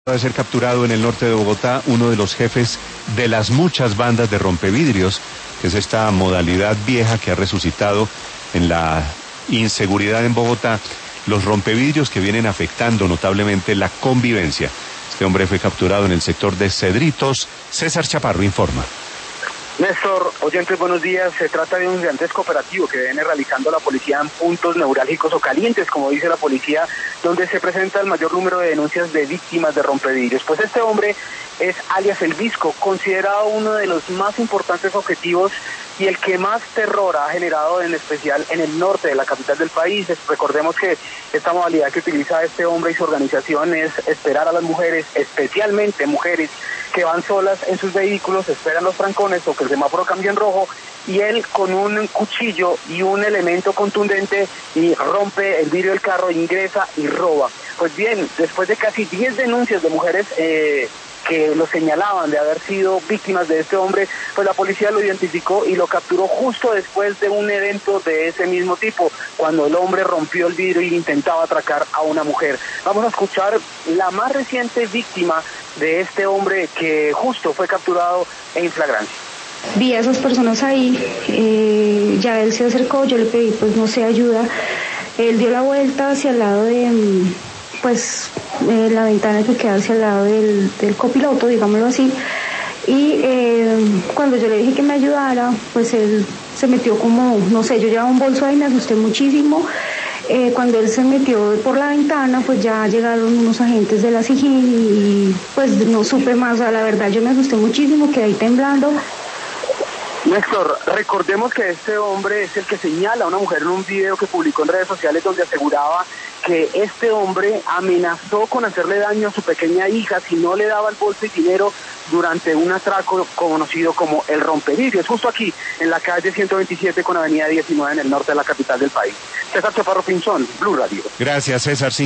De ser capturado en el norte de Bogotá uno de los jefes de las muchas bandas de rompevidrios, que es esta modalidad vieja que ha resucitado en la inseguridad en Bogotá, los rompevidrios que vienen afectando notablemente la convivencia. Este hombre fue capturado en el sector de Cedritos. César Chaparro informa. Néstor, oyentes, buenos días. Se trata de un gigantesco operativo que viene realizando la policía en puntos neurálgicos o calientes, como dice la policía, donde se presenta el mayor número de denuncias de víctimas de rompevidrios. Pues este hombre es alias El Visco, considerado uno de los más importantes objetivos y el que más terror ha generado, en especial en el norte de la capital del país. Recordemos que esta modalidad que utiliza este hombre y su organización es esperar a las mujeres, especialmente mujeres que van solas en sus vehículos, esperan los trancones o que el semáforo cambie en rojo, y él con un cuchillo y un elemento contundente y rompe el vidrio del carro, ingresa y roba. Pues bien, después de casi 10 denuncias de mujeres que lo señalaban de haber sido víctimas de este hombre, pues la policía lo identificó y lo capturó justo después de un evento de ese mismo tipo, cuando el hombre rompió el vidrio y intentaba atracar a una mujer. Vamos a escuchar la más reciente víctima de este hombre que justo fue capturado en flagrancia. Vi a esas personas ahí, ya él se acercó, yo le pedí pues no sé, ayuda. Él dio la vuelta hacia el lado de la ventana que queda hacia el lado del copiloto, digámoslo así, y cuando yo le dije que me ayudara, pues él se metió como, no sé, yo llevaba un bolso ahí, me asusté muchísimo. Cuando él se metió por la ventana, pues ya llegaron unos agentes de la SIJIN y pues no supe más. O sea, la verdad yo me asusté muchísimo, quedé ahí temblando. Néstor, recordemos que este hombre es el que señala a una mujer en un video que publicó en redes sociales donde aseguraba que este hombre amenazó con hacerle daño a su pequeña hija si no le daba el bolso y dinero durante un atraco conocido como el rompevidrios, justo aquí en la calle 127 con avenida 19 en el norte de la capital del país. César Chaparro Pinzón, Blue Radio. Gracias, César.